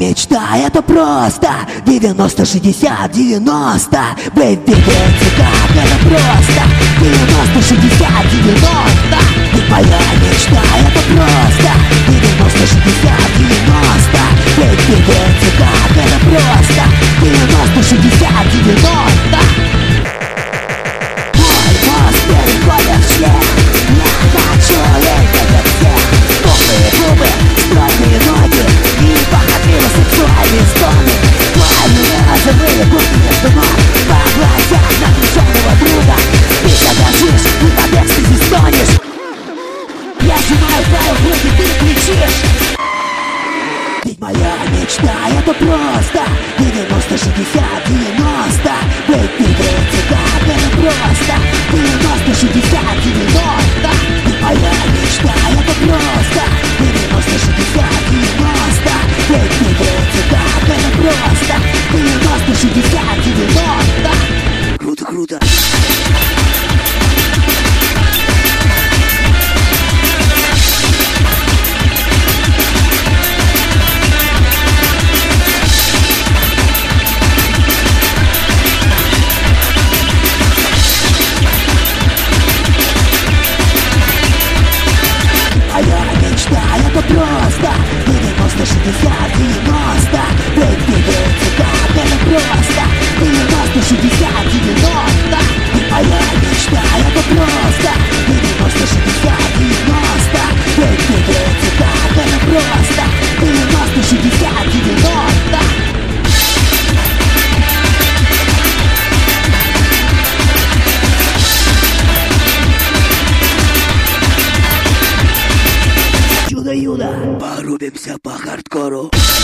мечта это просто 90, 60, 90. Бэйби, двигается как это просто 90, 60, 90. Ведь моя мечта это просто 90, 60, 90. Бэйби, двигается как это просто 90, 60, 90. Мой мозг переходит в член. Я хочу лететь как все. Пухлые губы, стройные ноги и похотливо сексуальные стоны. Твои розовые губы между ног в глазах напряженного друга. Ты дрожишь и под экстази стонешь. Я сжимаю твою грудь и ты кричишь. Ведь моя мечта это просто 90, 60, 90. Бэйби, двигается как это просто 90, 60, 90. Ведь моя мечта это просто 90, 60, 90. Бэйби, двигается как это просто 90, 60, 90. Круто, круто. Это просто 90, 60, 90. Бэйби, двигается как это просто 90, 60, 90. И моя мечта это просто 90, 60, 90. Бэйби, двигается как это просто 90, 60, 90. Чудо-юдо, порубимся по хардкору.